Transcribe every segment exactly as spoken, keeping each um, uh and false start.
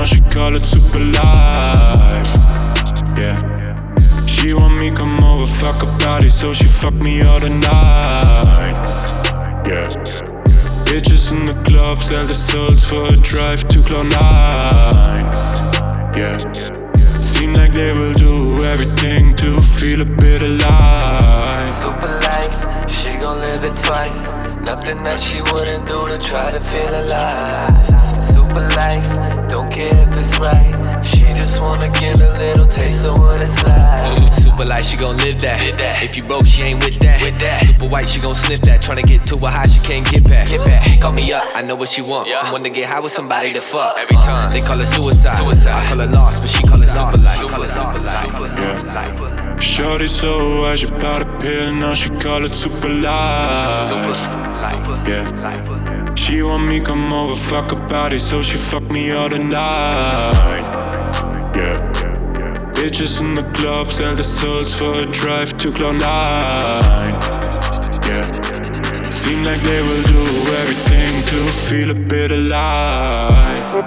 now she call it super life. Yeah. She want me come over, fuck her body, so she fuck me all the night. Yeah. Bitches in the club sell their souls for a drive to Cloud nine. Yeah. Seem like they will do everything to feel a bit alive. Super life, she gon' live it twice. Nothing that she wouldn't do to try to feel alive. Super life, don't care if it's right. She just wanna get a little taste of what it's like. Super life, she gon' live that. If you broke, she ain't with that. With that. Super white, she gon' sniff that. Tryna get to a high, she can't get back. Get back. She call me up, I know what she want. Someone to get high with, somebody to fuck. Every time they call it suicide. Suicide. I call it lost, but she call it super life. Super life. Yeah. Shorty so high, she bought a pill, now she call it super life. Super life. Yeah. She want me come over, fuck her body, so she fuck me all the night. Yeah. Bitches in the club sell their souls for a drive to Cloud nine. Yeah. Seem like they will do everything to feel a bit alive.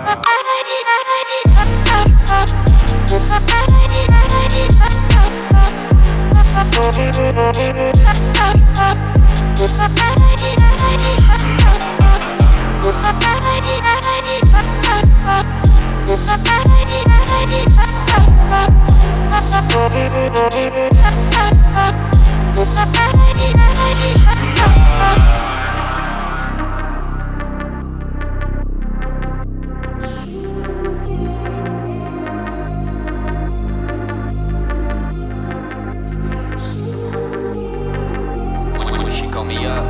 When she call me up,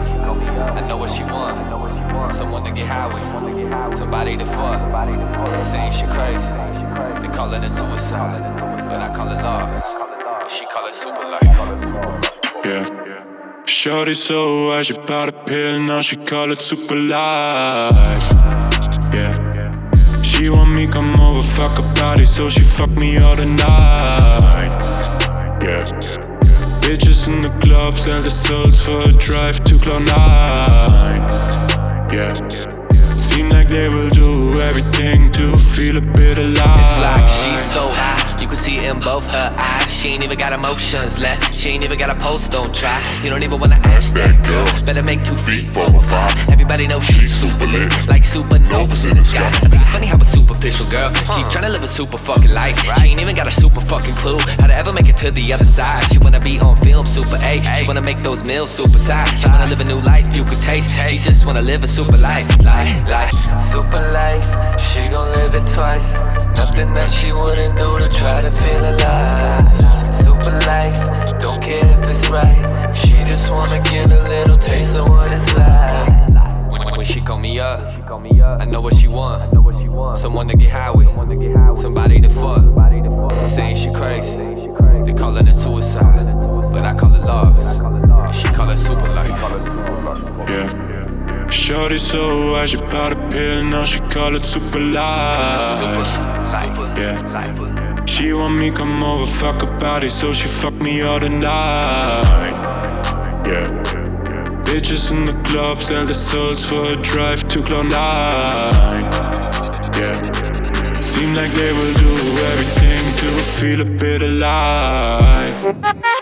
I know what she want. Someone to get high with, somebody to fuck. Saying she crazy, they callin' it suicide, but I call it lost. She call it super life. Yeah. Shorty so high, she bought a pill, now she call it super life. Yeah. She want me come over, fuck her body, so she fuck me all the night. Yeah. Bitches in the club sell their souls for a drive to Cloud nine. Yeah. Seem like they will do everything to feel a bit alive. It's like she's so high, you can see it in both her eyes. She ain't even got emotions left, she ain't even got a pulse, don't try. You don't even wanna ask that girl, better make two feet for a five. Everybody knows she's super lit, like supernovas in the sky. I think it's funny how a superficial girl keep trying to live a super fucking life. She ain't even got a super fucking clue how to ever make it to the other side. She wanna be on film, super A. She wanna make those meals super size. She wanna live a new life you could taste. She just wanna live a super life, life, life. Super life, she gon' live it twice. Nothing that she wouldn't do to try to feel alive. Super life, don't care if it's right. She just wanna get a little taste of what it's like. When, when she call me up, I know what she want. Someone to get high with, somebody to fuck. Saying she crazy, they callin' it suicide, but I call it lost. And she call it super life. Yeah. Shorty so high, she bought a pill, now she call it super life. Super life. Yeah. She want me come over, fuck her body, so she fuck me all the night. Yeah. Bitches in the club sell their souls for a drive to Cloud nine. Yeah. Seem like they will do everything to feel a bit alive.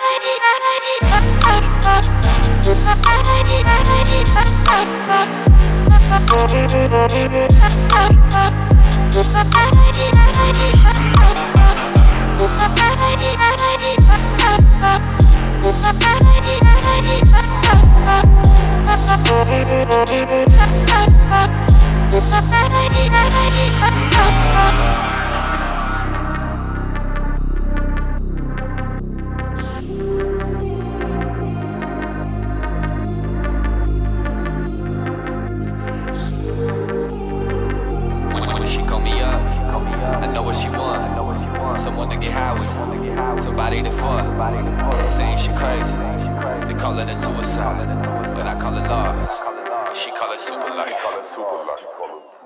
When she call me up, I know what she want. Someone to get high with, somebody to fuck. Saying she crazy, they callin' it suicide, but I call it lost. She call it super life.